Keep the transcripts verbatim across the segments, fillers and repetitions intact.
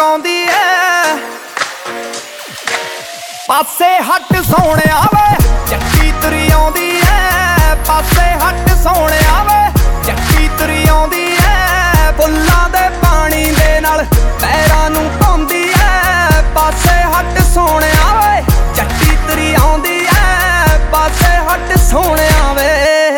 ਲੁਕਾਉਂਦੀ ਐ। ਪਾਸੇ ਹੱਟ ਸੋਹਣਿਆ ਵੇ ਜੱਟੀ ਤੁਰੀ ਆਉਂਦੀ ਐ। ਪਾਸੇ ਹੱਟ ਸੋਹਣਿਆ ਵੇ ਜੱਟੀ ਤੁਰੀ ਆਉਂਦੀ ਐ। ਫੁੱਲਾਂ ਦੇ ਪਾਣੀ ਦੇ ਨਾਲ ਪੈਰਾਂ ਨੂੰ ਧੋਂਦੀ ਐ। ਪਾਸੇ ਹੱਟ ਸੋਹਣਿਆ ਵੇ ਜੱਟੀ ਤੁਰੀ ਆਉਂਦੀ ਐ। ਪਾਸੇ ਹੱਟ ਸੋਹਣਿਆ ਵੇ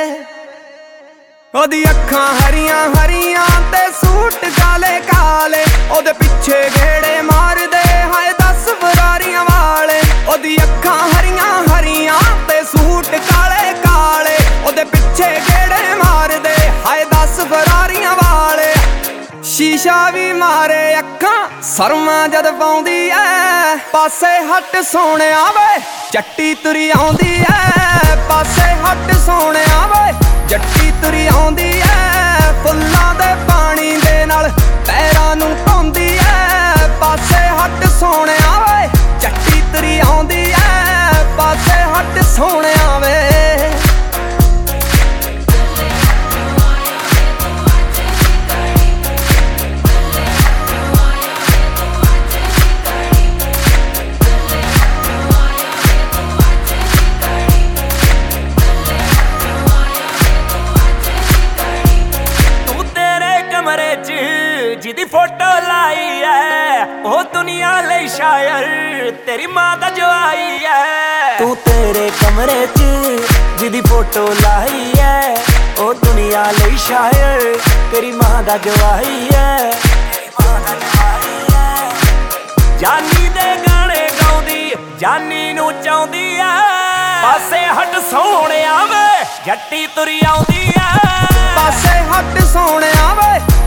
ਉਹਦੀ ਅੱਖਾਂ ਹਰੀਆਂ ਹਰੀਆਂ ਤੇ ਸੂਟ ਕਾਲੇ ਕਾਲੇ, ਉਹਦੇ ਪਿੱਛੇ ਗੇੜੇ ਮਾਰਦੇ ਹਾਏ ਦਸ ਫਰਾਰੀਆਂ ਵਾਲੇ। ਉਹਦੀ ਅੱਖਾਂ ਹਰੀਆਂ ਹਰੀਆਂ ਤੇ ਸੂਟ ਕਾਲੇ ਕਾਲੇ, ਉਹਦੇ ਪਿੱਛੇ ਗੇੜੇ ਮਾਰਦੇ ਹਾਏ ਦਸ ਫਰਾਰੀਆਂ ਵਾਲੇ। ਸ਼ੀਸ਼ਾ ਵੀ ਮਾਰੇ ਅੱਖਾਂ ਸਰਮਾ ਜਦ ਪਾਉਂਦੀ ਐ। ਪਾਸੇ ਹੱਟ ਸੋਹਣਿਆ ਵੇ ਜੱਟੀ ਤੁਰੀ ਆਉਂਦੀ ਐ। ਪਾਸੇ ਹੱਟ ਸੋਹਣਿਆ ਵੇ ਜੱਟੀ ਤੁਰੀ ਆਉਂਦੀ ਐ। ਫੁੱਲਾਂ ਦੇ ਪਾਣੀ ਦੇ ਨਾਲ ਪੈਰਾਂ ਨੂੰ ਧੋਂਦੀ ਐ। ਪਾਸੇ ਹੱਟ ਸੋਹਣਿਆ ਵੇ ਜੱਟੀ ਤੁਰੀ ਆਉਂਦੀ ਐ। ਪਾਸੇ ਹੱਟ ਸੋਹਣਿਆ ਵੇ ਜਿਹਦੀ ਫੋਟੋ ਲਾਈ ਐ ਉਹ ਦੁਨੀਆ ਲਈ ਸ਼ਾਇਰ ਤੇਰੀ ਮਾਂ ਦਾ ਜਵਾਈ ਐ। ਤੂੰ ਤੇਰੇ ਕਮਰੇ 'ਚ ਜਿਹਦੀ ਫੋਟੋ ਲਾਈ ਐ ਉਹ ਦੁਨੀਆ ਲਈ ਸ਼ਾਇਰ ਤੇਰੀ ਮਾਂ ਦਾ ਜਵਾਈ ਐ। ਜਾਨੀ ਦੇ ਗਾਣੇ ਗਾਉਂਦੀ ਜਾਨੀ ਨੂੰ ਚਾਹੁੰਦੀ ਐ। ਪਾਸੇ ਹੱਟ ਸੋਹਣਿਆ ਵੇ ਜੱਟੀ ਤੁਰੀ ਆਉਂਦੀ ਐ। ਪਾਸੇ ਹੱਟ ਸੋਹਣਿਆ ਵੇ